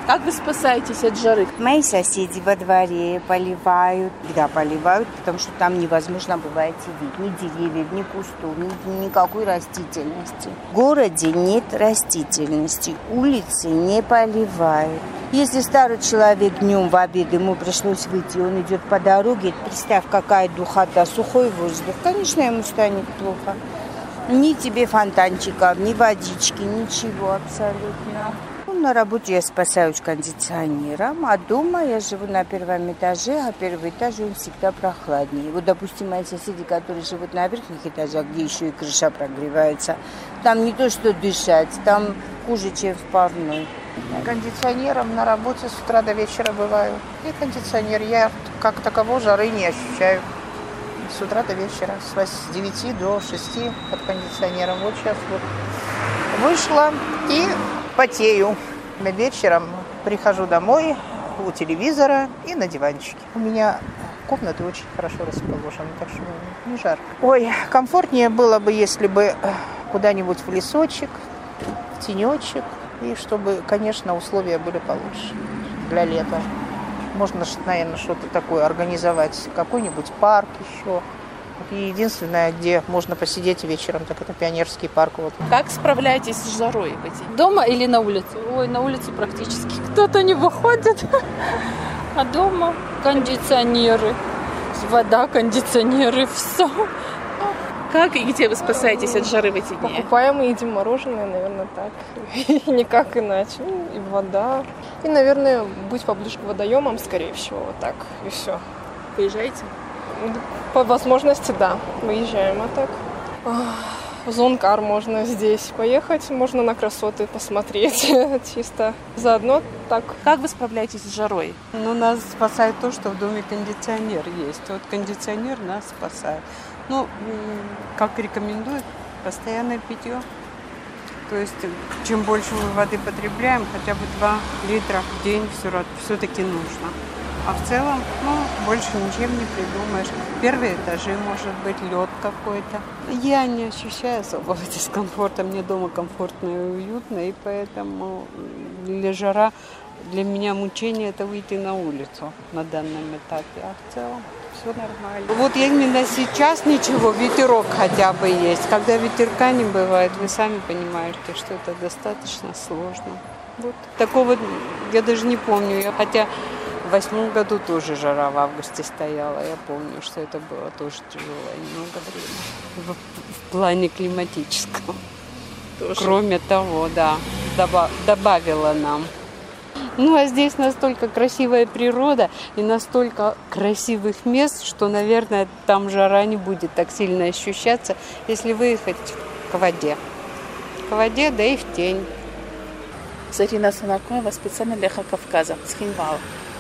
Как вы спасаетесь от жары? Мои соседи во дворе поливают. Да, поливают, потому что там невозможно бывает сидеть. Ни деревьев, ни кустов, никакой растительности. В городе нет растительности. Улицы не поливают. Если старый человек днем в обед, ему пришлось выйти, он идет по дороге, представь, какая духота, сухой воздух, конечно, ему станет плохо. Ни тебе фонтанчиков, ни водички, ничего абсолютно. На работе я спасаюсь кондиционером, а дома я живу на первом этаже, а первый этаж он всегда прохладнее. Вот, допустим, мои соседи, которые живут на верхних этажах, где еще и крыша прогревается, там не то что дышать, там хуже, чем в парной. Кондиционером на работе с утра до вечера бываю. И кондиционер, я как такового жары не ощущаю. С утра до вечера, с 9 до 6 под кондиционером. Вот сейчас вот вышла и потею. Вечером прихожу домой у телевизора и на диванчике. У меня комнаты очень хорошо расположены, так что не жарко. Ой, комфортнее было бы, если бы куда-нибудь в лесочек, в тенечек. И чтобы, конечно, условия были получше для лета. Можно, наверное, что-то такое организовать, какой-нибудь парк еще. И единственное, где можно посидеть вечером, так это Пионерский парк. Вот. Как справляетесь с жарой в эти? Дома или на улице? Ой, на улице практически кто-то не выходит. А дома кондиционеры, вода, кондиционеры, все. Как и где вы спасаетесь от жары в эти дни? Покупаем и едим мороженое, наверное, так. И никак иначе. И вода. И, наверное, быть поближе к водоемам, скорее всего, вот так. И все. Выезжаете? По возможности, да. Выезжаем, а так. В Зонкар можно здесь поехать, можно на красоты посмотреть. Чисто заодно так. Как вы справляетесь с жарой? Ну, нас спасает то, что в доме кондиционер есть. Вот кондиционер нас спасает. Ну, как рекомендуют, постоянное питье. То есть, чем больше мы воды потребляем, хотя бы 2 литра в день все-таки нужно. А в целом, больше ничем не придумаешь. Первые этажи, может быть, лед какой-то. Я не ощущаю особого дискомфорта. Мне дома комфортно и уютно, и поэтому для меня мучение это выйти на улицу на данном этапе. А в целом все нормально. Вот именно сейчас ничего, ветерок хотя бы есть. Когда ветерка не бывает, вы сами понимаете, что это достаточно сложно. Вот. Такого я даже не помню. Хотя в 2008 году тоже жара в августе стояла. Я помню, что это было тоже тяжелое немного время. В плане климатическом. Тоже. Кроме того, да, добавила нам. Ну, а здесь настолько красивая природа и настолько красивых мест, что, наверное, там жара не будет так сильно ощущаться, если выехать к воде. К воде, да и в тень. Зарина Санакоева специально для Кавказа с Хинвала.